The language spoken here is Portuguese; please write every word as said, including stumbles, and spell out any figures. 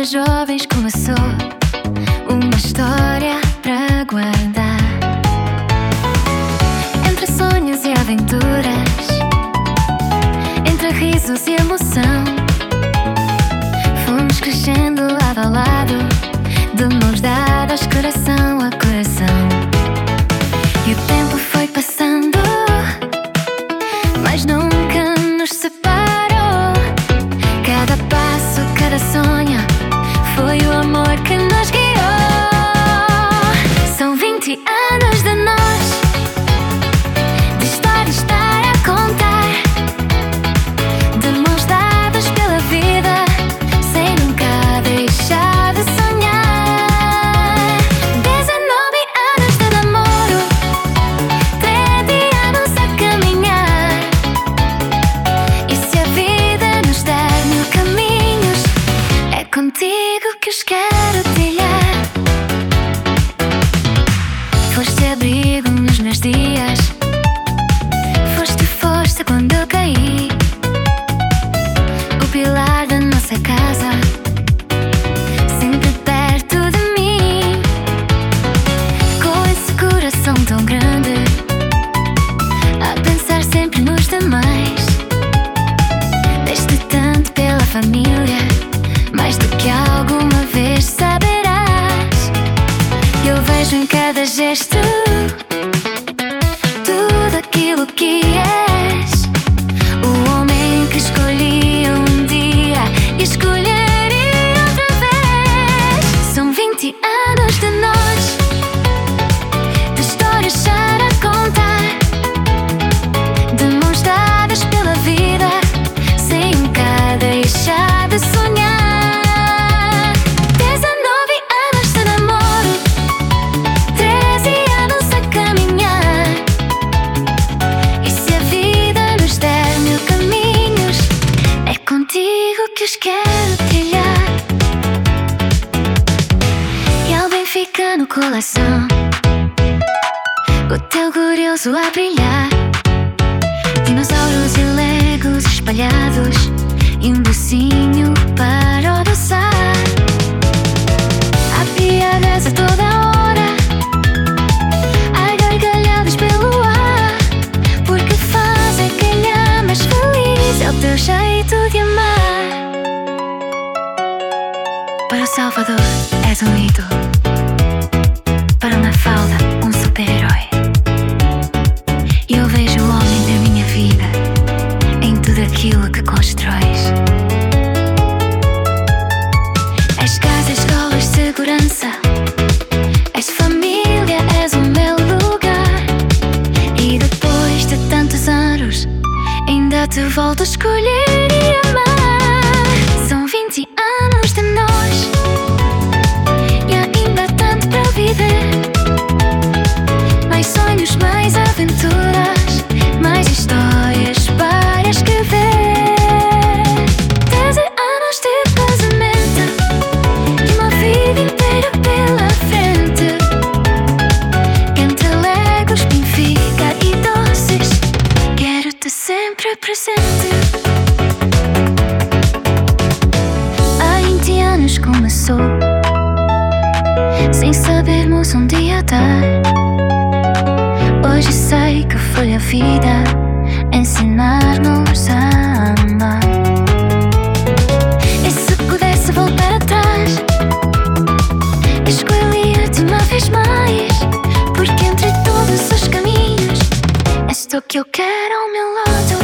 de jovens começou uma história para guardar. Entre sonhos e aventuras, entre risos e emoção, fomos crescendo lado a lado, de mãos dadas, coração a coração. E o tempo foi passando, mas nunca nos separou. Cada passo, cada sonho, foi o amor que nos guiou. São vinte anos de nós, de histórias para contar, de mãos dadas pela vida, sem nunca deixar de sonhar. Dezenove anos de namoro, treze anos a caminhar. E se a vida nos der mil caminhos, é contigo que os quero trilhar. Foste abrigo nos meus dias, foste força quando eu caí, o pilar da nossa casa, sempre perto de mim. Com esse coração tão grande, a pensar sempre nos demais, deste tanto pela família, mais do que alguma vez saberás. Eu vejo em cada gesto tudo aquilo que és, o homem que escolhi um dia e escolheria outra vez. São vinte anos de nós, de histórias para contar, de mãos dadas pela vida, sem nunca deixar de sonhar. Dezenove anos de namoro, treze anos a caminhar. E se a vida nos der mil caminhos, é contigo que os quero trilhar. E ao bem fica no coração, o teu glorioso a brilhar. Dinossauros e legos espalhados, e um docinho para adoçar. Há piadas a toda hora, há gargalhadas pelo ar, porque fazem quem amas feliz, é o teu jeito de amar. Para o Salvador és um mito, para uma falda um super-herói. E eu vejo o homem da minha vida em tudo aquilo que constróis. És casa, escolas, segurança, és família, és o meu lugar. E depois de tantos anos, ainda te volto a escolher e amar. São vinte anos de nós, e ainda há tanto para viver. Mais sonhos, mais aventuras, mais histórias para escrever. Dez anos de casamento, e uma vida inteira pela frente. Entre legos, Benfica e doces, quero-te sempre presente. Há vinte anos começou, sem sabermos um dia dar. Hoje sei que foi a vida ensinar-nos a amar. E se pudesse voltar atrás, escolhia-te uma vez mais, porque entre todos os caminhos és tu que eu quero ao meu lado.